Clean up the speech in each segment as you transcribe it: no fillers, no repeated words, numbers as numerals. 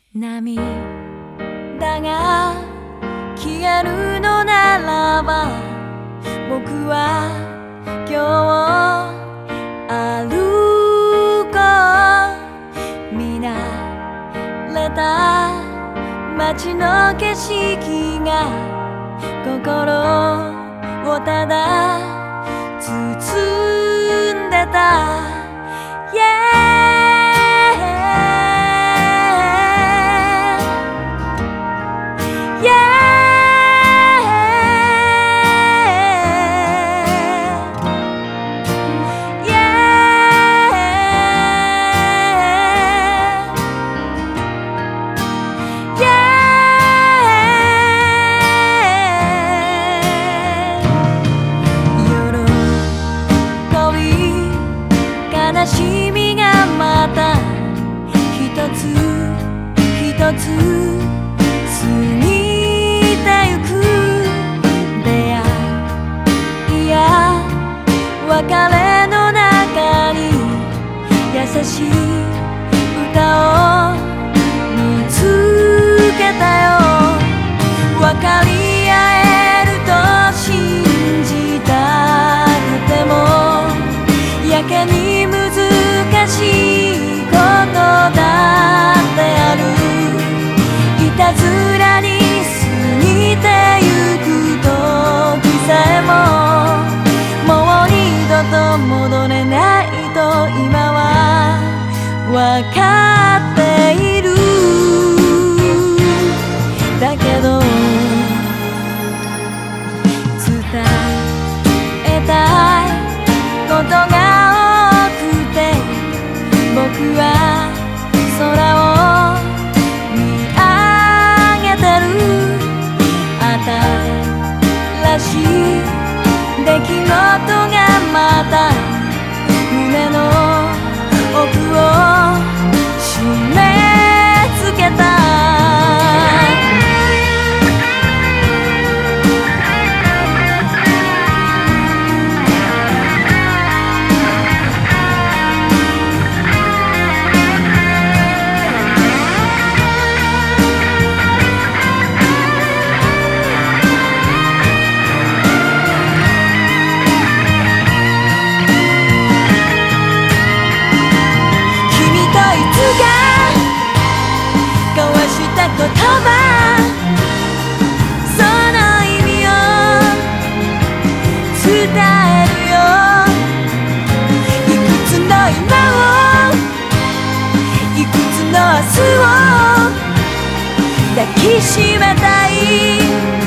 涙が消えるのならば僕は今日歩こう。見慣れた街の景色が心をただ包んでた、悲しみがまた一つ一つ過ぎてゆく。出会いや別れの中に優しい歌を見つけたよ。分かり合えると信じたくてもやけに難しいことだってある。いたずらに過ぎてゆく時さえももう二度と戻れないと今はわかっている。だけど伝えたいことが多くて僕は空を見上げてる。新しい出来事がまた胸の奥を締め付けた。言葉その意味を伝えるよ。いくつの今をいくつの明日を抱きしめたい。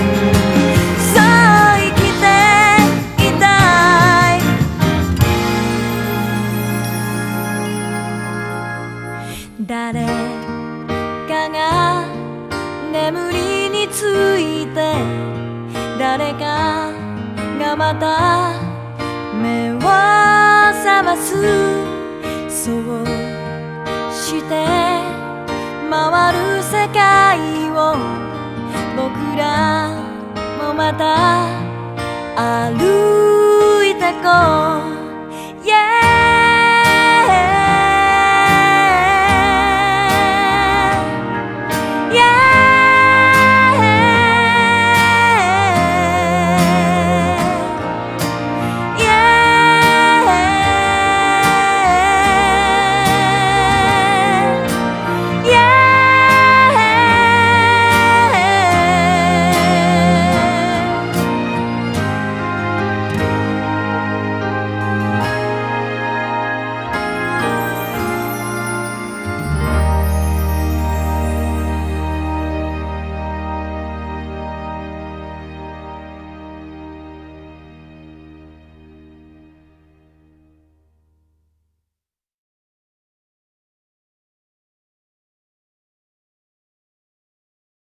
そう生きていたい。誰かが眠りについて誰かがまた目を覚ます。そうして回る世界を僕らもまた歩いてこう。